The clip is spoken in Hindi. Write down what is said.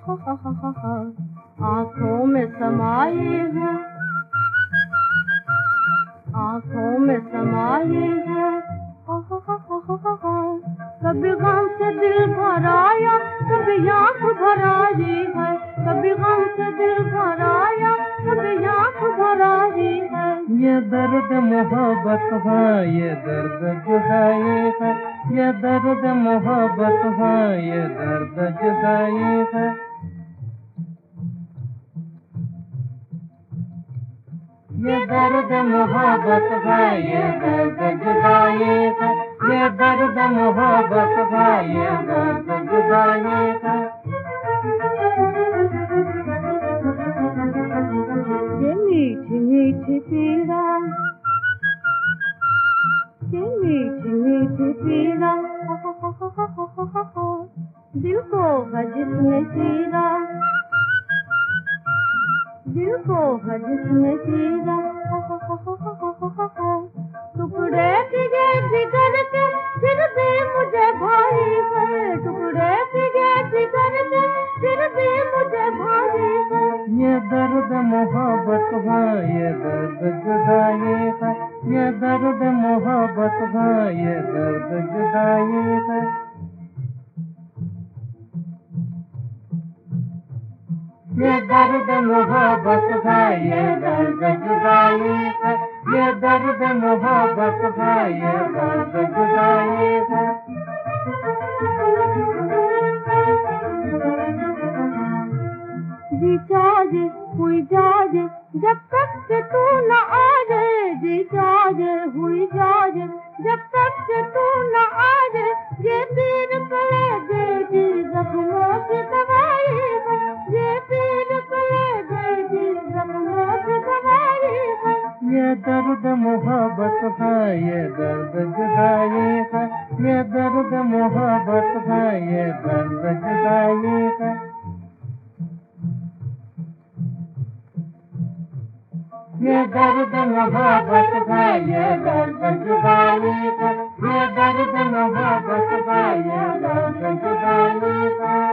आँखों में समाई है, आँखों में समाई है, कभी गम से दिल भर आया, कभी आँख भर आई है, कभी गम से दिल भर आया, कभी आँख भर आई है। ये दर्द मोहब्बत है, ये दर्द जुदाई है, ये दर्द मोहब्बत है, ये दर्द जुदाई है। ये दर्द मोहब्बत है, ये दर्द जुदाई है, ये दर्द मोहब्बत है, ये दर्द जुदाई है। ये मीठी मीठी पीड़ा, ये मीठी मीठी पीड़ा, दिल को है जिसने चीरा, दिल को है जिसने चीरा, टुकड़े किए जिगर के फिर भी मुझे भाई है, टुकड़े किए जिगर के फिर भी मुझे भाई है। ये दर्द मोहब्बत है, ये दर्द जुदाई है, ये दर्द मोहब्बत है, ये दर्द जुदाई है। ये दर्द मोहब्बत है, ये दर्द जुदाई है, ये दर्द मोहब्बत है, ये दर्द जुदाई है। जी जाजे हुई जाजे जब तक के तू न आ जाए, जी जाजे हुई जाजे जब तक के तू न आ जाए, ये पीर कलेजे की जख्मों की दवाई है, ये पीर कलेजे की जख्मों की दवाई है। ये दर्द मोहब्बत है, ये दर्द जुदाई है, ये दर्द मोहब्बत है, ये दर्द जुदाई है। ये दर्द मोहब्बत है, ये दर्द जुदाई है, ये दर्द मोहब्बत है, ये दर्द जुदाई है।